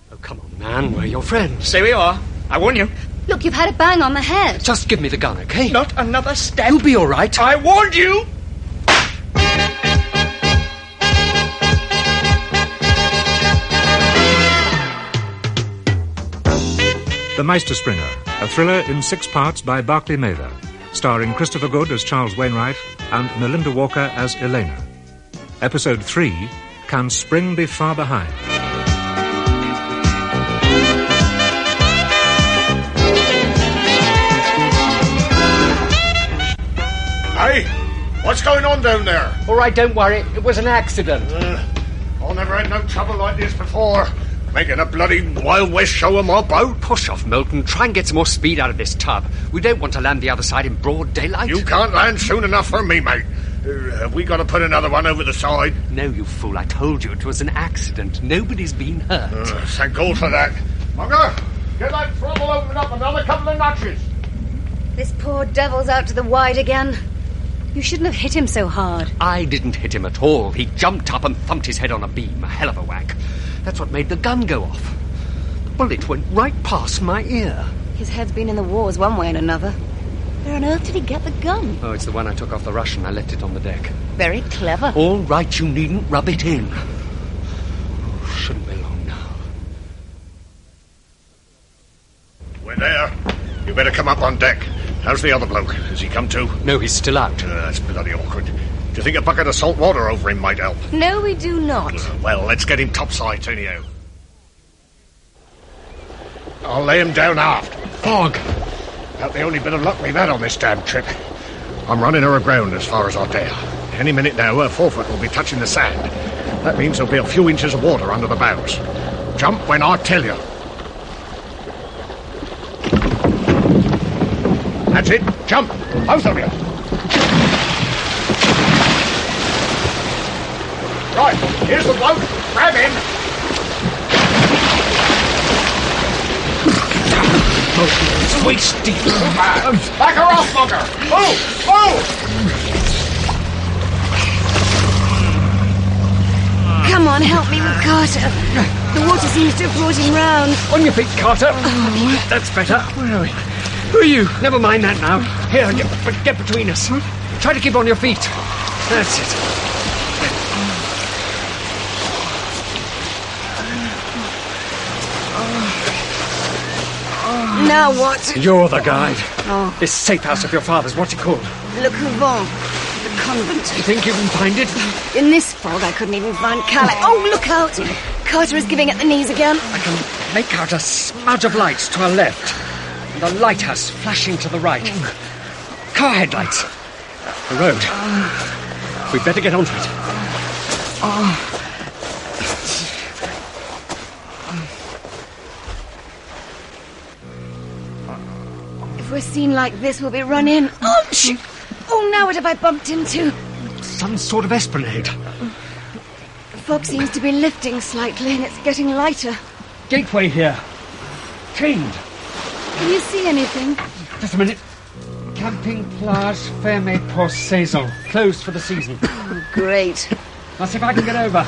Oh, come on, man. We're your friends. Stay where you are. I warn you. Look, you've had a bang on the head. Just give me the gun, okay? Not another step. You'll be all right. I warned you! The Meisterspringer, a thriller in 6 parts by Barclay Mather, starring Christopher Good as Charles Wainwright and Melinda Walker as Elena. Episode 3, Can Spring Be Far Behind? Hey, what's going on down there? All right, don't worry. It was an accident. I never had no trouble like this before. Making a bloody Wild West show of my boat. Push off, Milton. Try and get some more speed out of this tub. We don't want to land the other side in broad daylight. You can't land soon enough for me, mate. Have we got to put another one over the side? No, you fool. I told you it was an accident. Nobody's been hurt. Thank God for that. Mugger, get that throttle opened up another couple of notches. This poor devil's out to the wide again. You shouldn't have hit him so hard. I didn't hit him at all. He jumped up and thumped his head on a beam. A hell of a whack. That's what made the gun go off. The bullet went right past my ear. His head's been in the wars one way and another. Where on earth did he get the gun? Oh, it's the one I took off the Russian. I left it on the deck. Very clever. All right, you needn't rub it in. Oh, shouldn't be long now. We're there. You better come up on deck. How's the other bloke? Has he come to? No, he's still out. That's bloody awkward. Do you think a bucket of salt water over him might help? No, we do not. Well, let's get him topsides anyhow. I'll lay him down aft. Fog. About the only bit of luck we've had on this damn trip. I'm running her aground as far as I dare. Any minute now, her forefoot will be touching the sand. That means there'll be a few inches of water under the bows. Jump when I tell you. That's it. Jump. Both of you. Right. Here's the bloke. Grab him. It's waist deep. Back her off, Mugger. Move. Come on, help me with Carter. The water seems to have brought him round. On your feet, Carter. That's better. Where are we? Who are you? Never mind that now. Here, get between us. Try to keep on your feet. That's it. Now what? You're the guide. Oh. This safe house of your father's, what's it called? Le Couvent. The convent. You think you can find it? In this fog, I couldn't even find Calais. Oh, look out! Carter is giving at the knees again. I can make out a smudge of lights to our left. And a lighthouse flashing to the right. Car headlights. The road. We'd better get onto it. If we're seen like this, we'll be run in. Oh, shoot! Oh, now what have I bumped into? Some sort of esplanade. The fog seems to be lifting slightly, and it's getting lighter. Gateway here. Chained. Can you see anything? Just a minute. Camping Plage Ferme Port Saison. Closed for the season. Oh, great. I'll see if I can get over.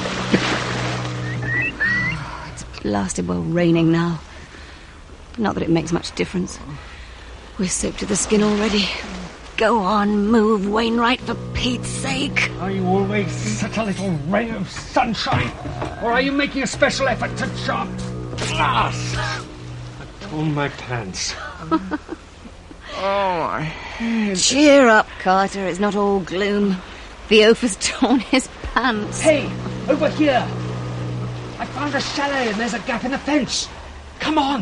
It's blasted well raining now. Not that it makes much difference. We're soaked to the skin already. Go on, move, Wainwright, for Pete's sake. Are you always such a little ray of sunshine? Or are you making a special effort to chop glass? I've torn my pants. Oh, my head. Cheer up, Carter. It's not all gloom. Theophas torn his pants. Hey, over here. I found a chalet and there's a gap in the fence. Come on.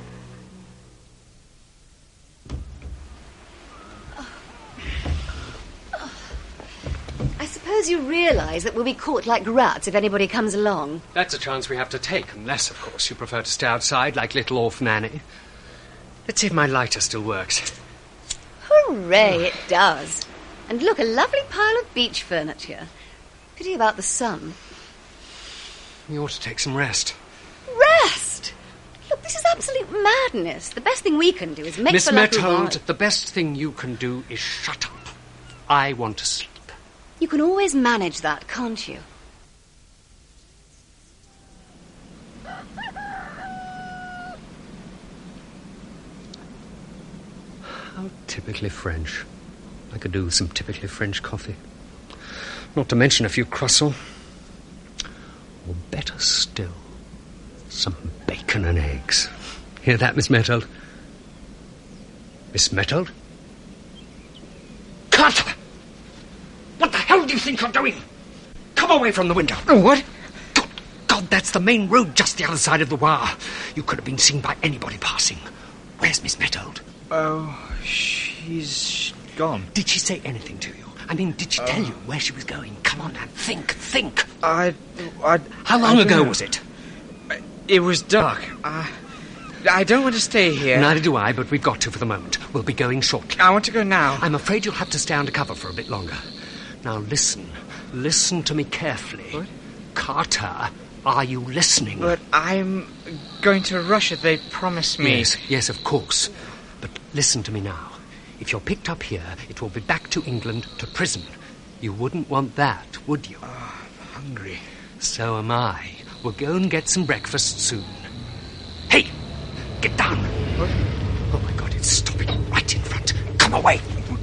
I suppose you realise that we'll be caught like rats if anybody comes along. That's a chance we have to take, unless, of course, you prefer to stay outside like little orphan Annie. Let's see if my lighter still works. Hooray, it does. And look, a lovely pile of beach furniture. Pity about the sun. You ought to take some rest. Rest? Look, this is absolute madness. The best thing we can do is make Miss for La Methold, Couvent. the best thing you can do is shut up. I want to sleep. You can always manage that, can't you? How typically French. I could do with some typically French coffee. Not to mention a few croissants. Or better still, some bacon and eggs. Hear that, Miss Mettold? Miss Mettold? Carter! What the hell do you think you're doing? Come away from the window. Oh, what? Good God, that's the main road just the other side of the wire. You could have been seen by anybody passing. Where's Miss Mettold? Oh, she's gone. Did she say anything to you? I mean, did she tell you where she was going? Come on, now, think. How long ago was it? It was dark. I don't want to stay here. Neither do I, but we've got to for the moment. We'll be going shortly. I want to go now. I'm afraid you'll have to stay under cover for a bit longer. Now, listen. Listen to me carefully. What? Carter, are you listening? But I'm going to Russia. They promised me. Yes, of course. But listen to me now. If you're picked up here, it will be back to England, to prison. You wouldn't want that, would you? I'm hungry. So am I. We'll go and get some breakfast soon. Hey! Get down! What? Oh, my God, it's stopping right in front. Come away!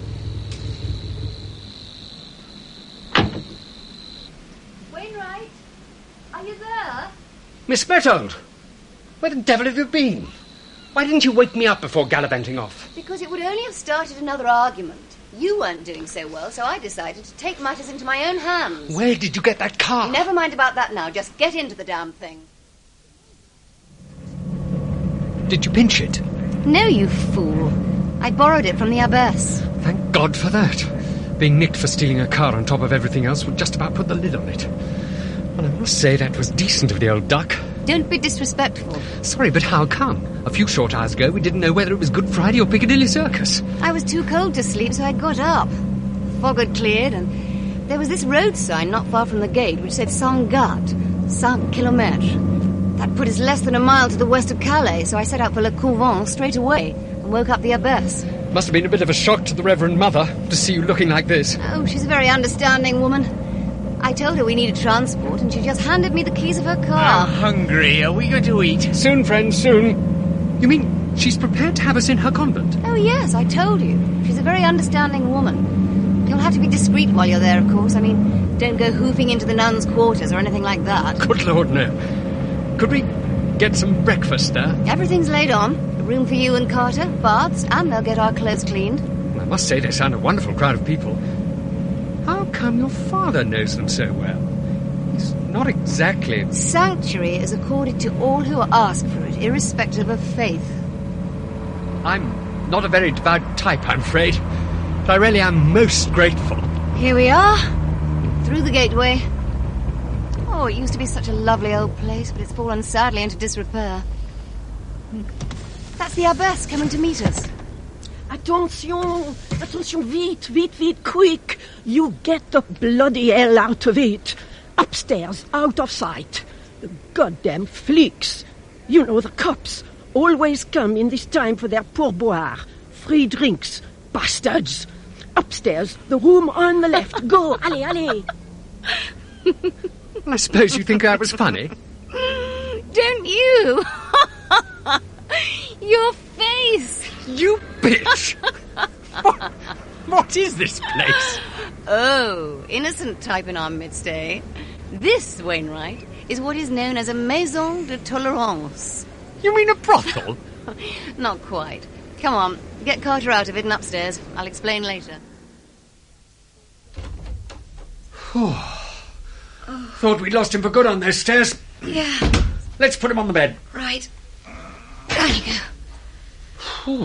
Wainwright, are you there? Miss Mettold! Where the devil have you been? Why didn't you wake me up before gallivanting off? Because it would only have started another argument. You weren't doing so well, so I decided to take matters into my own hands. Where did you get that car? Never mind about that now. Just get into the damn thing. Did you pinch it? No, you fool. I borrowed it from the abbess. Thank God for that. Being nicked for stealing a car on top of everything else would just about put the lid on it. And I must say that was decent of the old duck. Don't be disrespectful. Sorry, but how come? A few short hours ago, we didn't know whether it was Good Friday or Piccadilly Circus. I was too cold to sleep, so I got up. Fog had cleared, and there was this road sign not far from the gate which said Sangat, 5 kilomètres. That put us less than a mile to the west of Calais, so I set out for Le Couvent straight away and woke up the abbess. Must have been a bit of a shock to the Reverend Mother to see you looking like this. Oh, she's a very understanding woman. I told her we needed transport, and she just handed me the keys of her car. I'm hungry. Are we going to eat? Soon, friends, soon. You mean she's prepared to have us in her convent? Oh, yes, I told you. She's a very understanding woman. You'll have to be discreet while you're there, of course. I mean, don't go hoofing into the nuns' quarters or anything like that. Good Lord, no. Could we get some breakfast there? Everything's laid on. A room for you and Carter, baths, and they'll get our clothes cleaned. I must say they sound a wonderful crowd of people. How come your father knows them so well? He's not exactly... Sanctuary is accorded to all who ask for it, irrespective of faith. I'm not a very devout type, I'm afraid. But I really am most grateful. Here we are, through the gateway. Oh, it used to be such a lovely old place, but it's fallen sadly into disrepair. That's the abbess coming to meet us. Attention! Attention, vite, quick! You get the bloody hell out of it! Upstairs, out of sight. The goddamn fleaks. You know, the cops always come in this time for their pourboire. Free drinks. Bastards! Upstairs, the room on the left. Go! Allez! I suppose you think that was funny? Don't you? Your face! You bitch! What is this place? Oh, innocent type in our midst, eh? This, Wainwright, is what is known as a maison de tolérance. You mean a brothel? Not quite. Come on, get Carter out of it and upstairs. I'll explain later. Thought we'd lost him for good on those stairs. Yeah, Let's put him on the bed. right. Down you go.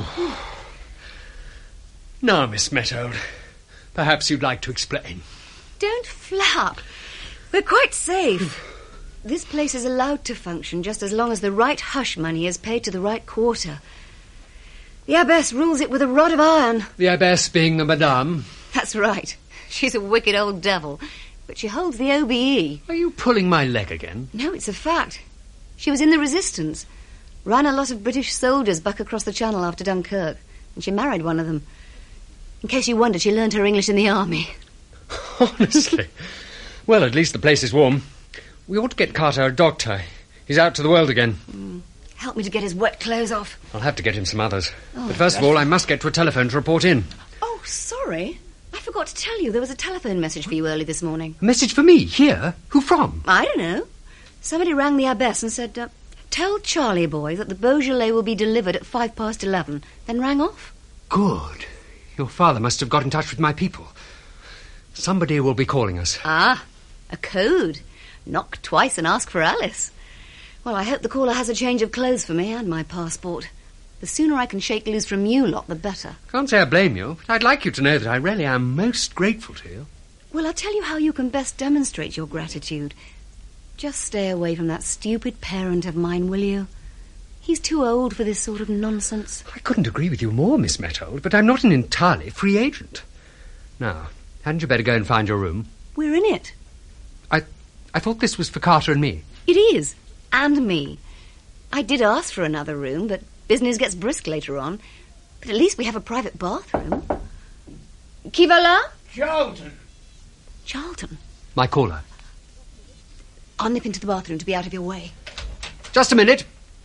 Now, Miss Mettold, perhaps you'd like to explain. Don't flap. We're quite safe. This place is allowed to function just as long as the right hush money is paid to the right quarter. The abbess rules it with a rod of iron. The abbess being the madame. That's right. She's a wicked old devil, but she holds the OBE. Are you pulling my leg again? No, it's a fact. She was in the resistance. Ran a lot of British soldiers back across the Channel after Dunkirk, and she married one of them. In case you wondered, she learned her English in the army. Honestly. Well, at least the place is warm. We ought to get Carter a doctor. He's out to the world again. Help me to get his wet clothes off. I'll have to get him some others. Oh, but first of all, I must get to a telephone to report in. Oh, sorry. I forgot to tell you there was a telephone message for you early this morning. A message for me? Here? Who from? I don't know. Somebody rang the abbess and said, tell Charlie boy that the Beaujolais will be delivered at 11:05, then rang off. Good. Your father must have got in touch with my people. Somebody will be calling us. Ah, a code. Knock twice and ask for Alice. Well, I hope the caller has a change of clothes for me and my passport. The sooner I can shake loose from you lot, the better. Can't say I blame you, but I'd like you to know that I really am most grateful to you. Well, I'll tell you how you can best demonstrate your gratitude. Just stay away from that stupid parent of mine, will you? He's too old for this sort of nonsense. I couldn't agree with you more, Miss Methold, but I'm not an entirely free agent. Now, hadn't you better go and find your room? We're in it. I thought this was for Carter and me. It is. And me. I did ask for another room, but business gets brisk later on. But at least we have a private bathroom. Qui va là? Charlton. Charlton? My caller. I'll nip into the bathroom to be out of your way. Just a minute.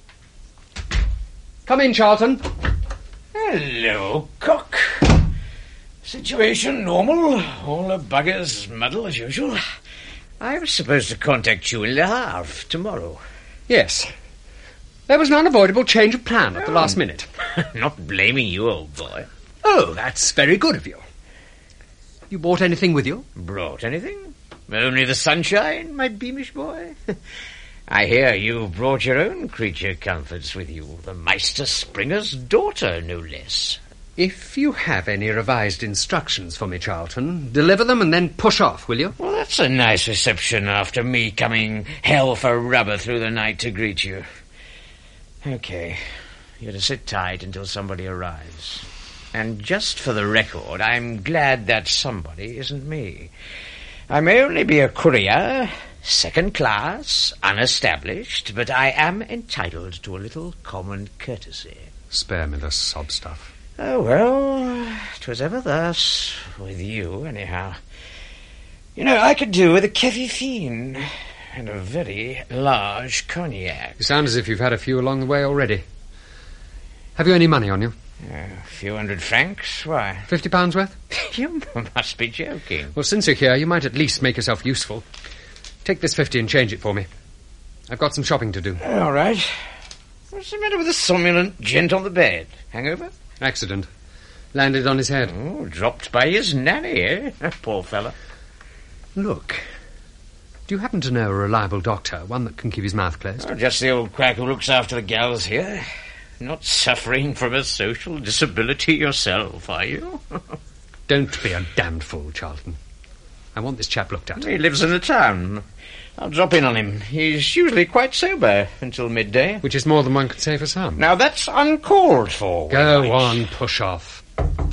Come in, Charlton. Hello, Cock. Situation normal. All the buggers muddle as usual. I was supposed to contact you in Le Havre tomorrow. Yes. There was an unavoidable change of plan at the last minute. Not blaming you, old boy. Oh, that's very good of you. You brought anything with you? Brought anything? Only the sunshine, my beamish boy. I hear you brought your own creature comforts with you. The Meister Springer's daughter, no less. If you have any revised instructions for me, Charlton, deliver them and then push off, will you? Well, that's a nice reception after me coming hell for rubber through the night to greet you. Okay, you're to sit tight until somebody arrives. And just for the record, I'm glad that somebody isn't me. I may only be a courier, second class, unestablished, but I am entitled to a little common courtesy. Spare me the sob stuff. Oh, well, 'twas ever thus, with you, anyhow. You know, I could do with a Keffi Fien and a very large cognac. You sound as if you've had a few along the way already. Have you any money on you? A few $100. Why? £50 worth? You must be joking. Well, since you're here, you might at least make yourself useful. Take this 50 and change it for me. I've got some shopping to do. All right. What's the matter with the somnolent gent on the bed? Hangover? Accident. Landed on his head. Oh, dropped by his nanny, eh? Poor fella. Look, do you happen to know a reliable doctor, one that can keep his mouth closed? Oh, just the old quack who looks after the gals here. Not suffering from a social disability yourself, are you? Don't be a damned fool, Charlton. I want this chap looked at. He lives in the town. I'll drop in on him. He's usually quite sober until midday. Which is more than one could say for some. Now, that's uncalled for. Go on, push off.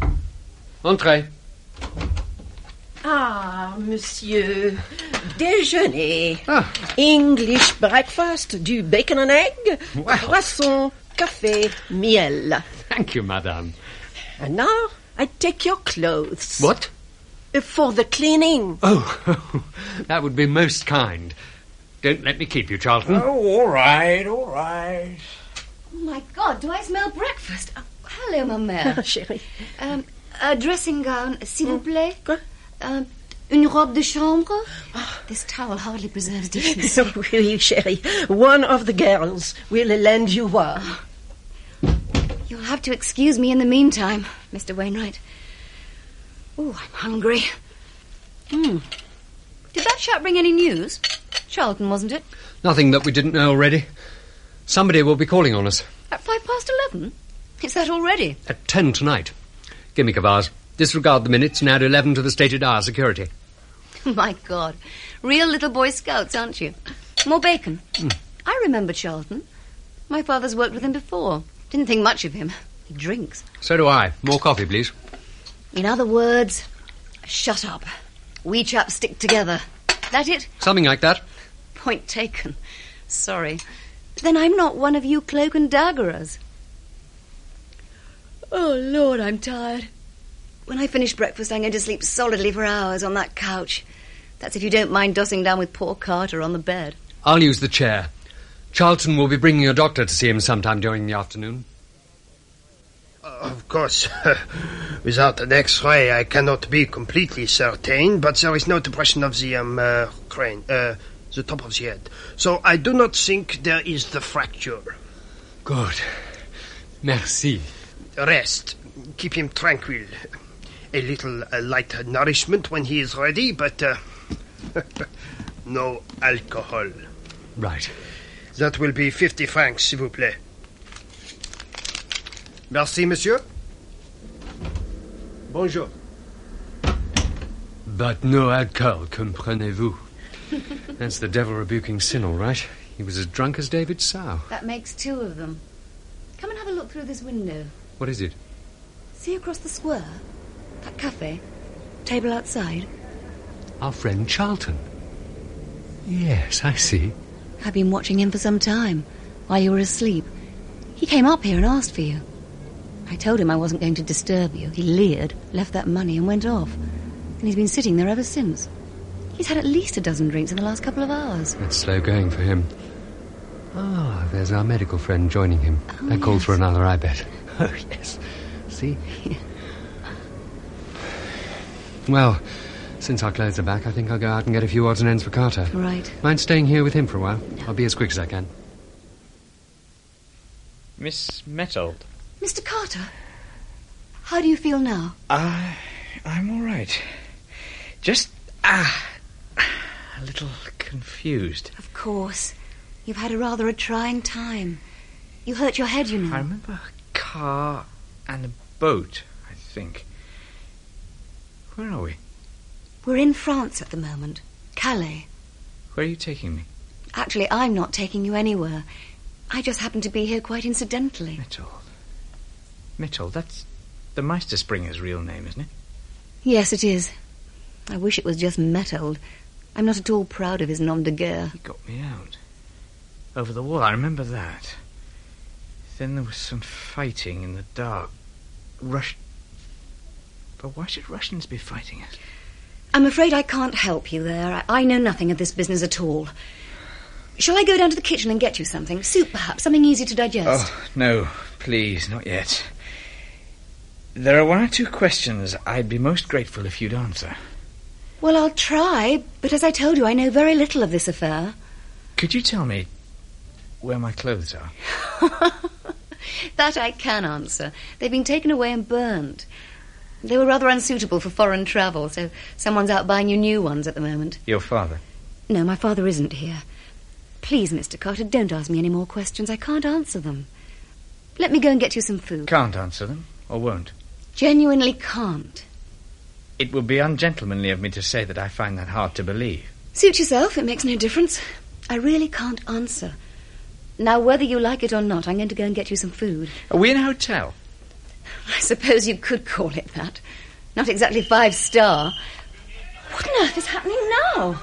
Entrez. Ah, monsieur. Déjeuner. Ah. English breakfast, du bacon and egg, Well. croissant, café, miel. Thank you, madame. And now I take your clothes. What? For the cleaning. Oh, that would be most kind. Don't let me keep you, Charlton. Oh, all right, all right. Oh, my God, do I smell breakfast? Oh, hello, ma mère. Chérie. A dressing gown, s'il vous plaît. Quoi? Une robe de chambre. This towel hardly preserves decency. Oui, chérie. One of the girls will lend you one. You'll have to excuse me in the meantime, Mr. Wainwright. Oh, I'm hungry. Did that chap bring any news? Charlton, wasn't it? Nothing that we didn't know already. Somebody will be calling on us. At 11:05? It's that already? At 10 tonight. Gimme Kavars. Disregard the minutes and add 11 to the stated hour security. My God. Real little Boy Scouts, aren't you? More bacon. I remember Charlton. My father's worked with him before. Didn't think much of him. He drinks. So do I. More coffee, please. In other words, shut up. We chaps stick together. That it? Something like that. Point taken. Sorry. Then I'm not one of you cloak and daggerers. Oh, Lord, I'm tired. When I finish breakfast, I'm going to sleep solidly for hours on that couch. That's if you don't mind dossing down with poor Carter on the bed. I'll use the chair. Charlton will be bringing a doctor to see him sometime during the afternoon. Of course. Without an X-ray, I cannot be completely certain, but there is no depression of the crane, the top of the head. So I do not think there is the fracture. Good. Merci. Rest. Keep him tranquil. A little light nourishment when he is ready, but no alcohol. Right. That will be 50 francs, s'il vous plaît. Merci, monsieur. Bonjour. But no alcohol, comprenez-vous? That's the devil rebuking sin, all right. He was as drunk as David's sow. That makes two of them. Come and have a look through this window. What is it? See across the square? That cafe? Table outside? Our friend Charlton. Yes, I see. I've been watching him for some time, while you were asleep. He came up here and asked for you. I told him I wasn't going to disturb you. He leered, left that money and went off. And he's been sitting there ever since. He's had at least a dozen drinks in the last couple of hours. That's slow going for him. Ah, there's our medical friend joining him. Oh, That called yes. for another, I bet. Oh, yes. See? Well, since our clothes are back, I think I'll go out and get a few odds and ends for Carter. Right. Mind staying here with him for a while? I'll be as quick as I can. Miss Mettold. Mr. Carter, how do you feel now? I'm all right. Just, a little confused. Of course. You've had a trying time. You hurt your head, you know. I remember a car and a boat, I think. Where are we? We're in France at the moment. Calais. Where are you taking me? Actually, I'm not taking you anywhere. I just happen to be here quite incidentally. Mettold, that's the Meisterspringer's real name, isn't it? Yes, it is. I wish it was just Mettold. I'm not at all proud of his nom de guerre. He got me out. Over the wall, I remember that. Then there was some fighting in the dark. But why should Russians be fighting us? I'm afraid I can't help you there. I know nothing of this business at all. Shall I go down to the kitchen and get you something? Soup, perhaps? Something easy to digest? Oh, no, please, not yet. There are one or two questions I'd be most grateful if you'd answer. Well, I'll try, but as I told you, I know very little of this affair. Could you tell me where my clothes are? That I can answer. They've been taken away and burned. They were rather unsuitable for foreign travel, so someone's out buying you new ones at the moment. Your father? No, my father isn't here. Please, Mr. Carter, don't ask me any more questions. I can't answer them. Let me go and get you some food. Can't answer them, or won't? Genuinely can't. It would be ungentlemanly of me to say that I find that hard to believe. Suit yourself, it makes no difference. I really can't answer. Now, whether you like it or not, I'm going to go and get you some food. Are we in a hotel? I suppose you could call it that. Not exactly 5-star. What on earth is happening now?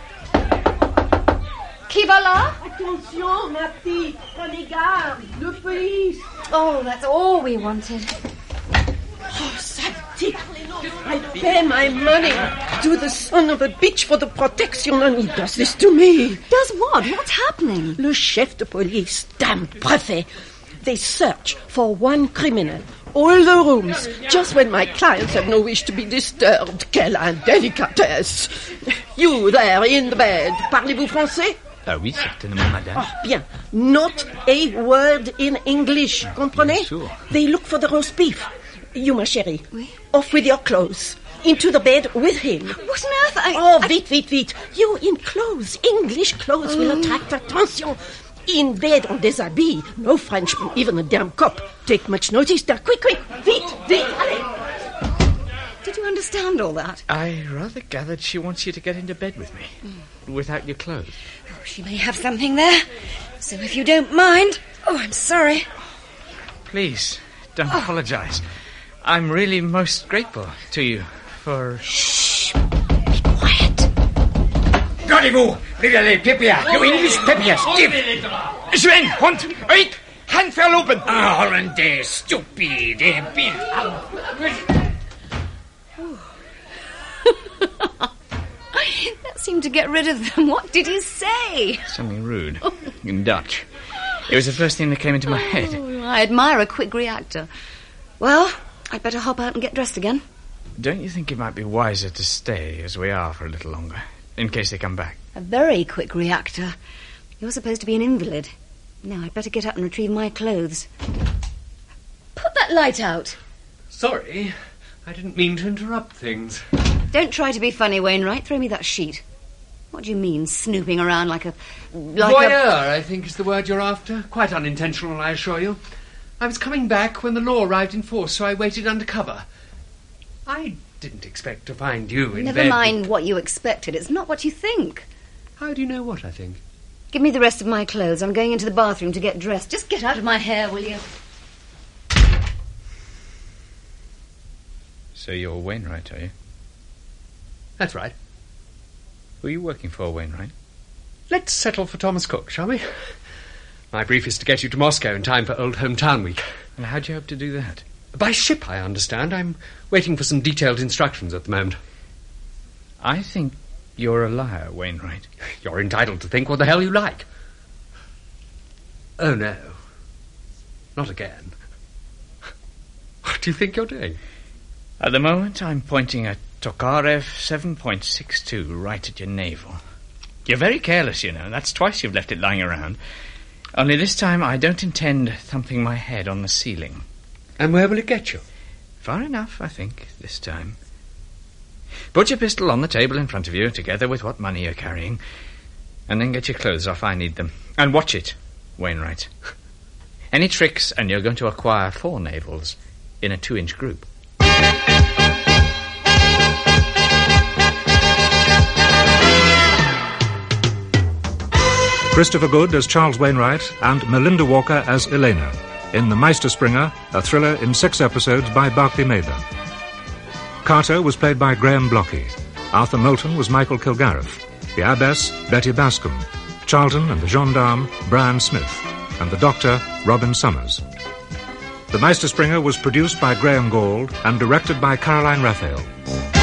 Qui va là? Attention, ma petite. Prenez garde. The police. Oh, that's all we wanted. Oh, sadique. I pay my money to the son of a bitch for the protection, and he does this to me. Does what? What's happening? Le chef de police, damn préfet. They search for one criminal. All the rooms, just when my clients have no wish to be disturbed. Quelle indélicatesse. You there in the bed, parlez-vous français? Ah oui, certainement, madame. Oh, bien. Not a word in English, comprenez? Bien sûr. They look for the roast beef. You, ma chérie, Oui? off with your clothes. Into the bed with him. What on earth? Oh, vite. You in clothes. English clothes will attract attention. In bed on déshabillé. No Frenchman, even a damn cop. Take much notice there. Quick. Vite. Allez. Did you understand all that? I rather gathered she wants you to get into bed with me. Without your clothes. Oh, she may have something there. So if you don't mind... Oh, I'm sorry. Please, don't apologize. I'm really most grateful to you for... Shh. Be quiet. Gardez-vous! Regardez, Pépia! You English Pépia, stiff! Sven, Hund, wait! Hand verlopen! Ah, Hollandaise, stupid, That seemed to get rid of them. What did he say? Something rude. In Dutch. It was the first thing that came into my head. I admire a quick reactor. Well, I'd better hop out and get dressed again. Don't you think it might be wiser to stay as we are for a little longer, in case they come back? A very quick reactor. You're supposed to be an invalid. Now, I'd better get up and retrieve my clothes. Put that light out. Sorry, I didn't mean to interrupt things. Don't try to be funny, Wainwright. Throw me that sheet. What do you mean, snooping around like a... Voyeur, I think is the word you're after. Quite unintentional, I assure you. I was coming back when the law arrived in force, so I waited under cover. I didn't expect to find you in bed. Never mind what you expected. It's not what you think. How do you know what I think? Give me the rest of my clothes. I'm going into the bathroom to get dressed. Just get out of my hair, will you? So you're Wainwright, are you? That's right. Who are you working for, Wainwright? Let's settle for Thomas Cook, shall we? My brief is to get you to Moscow in time for Old Hometown Week. And how do you hope to do that? By ship, I understand. I'm waiting for some detailed instructions at the moment. I think you're a liar, Wainwright. You're entitled to think what the hell you like. Oh, no. Not again. What do you think you're doing? At the moment, I'm pointing a Tokarev 7.62 right at your navel. You're very careless, you know. That's twice you've left it lying around. Only this time I don't intend thumping my head on the ceiling. And where will it get you? Far enough, I think, this time. Put your pistol on the table in front of you, together with what money you're carrying, and then get your clothes off. I need them. And watch it, Wainwright. Any tricks, and you're going to acquire 4 navels in a 2-inch group. Christopher Good as Charles Wainwright and Melinda Walker as Elena in The Meisterspringer, a thriller in 6 episodes by Barclay Mather. Carter was played by Graham Blockey. Arthur Moulton was Michael Kilgareth. The Abbess, Betty Bascom. Charlton and the gendarme, Brian Smith. And the doctor, Robin Summers. The Meisterspringer was produced by Graham Gould and directed by Caroline Raphael.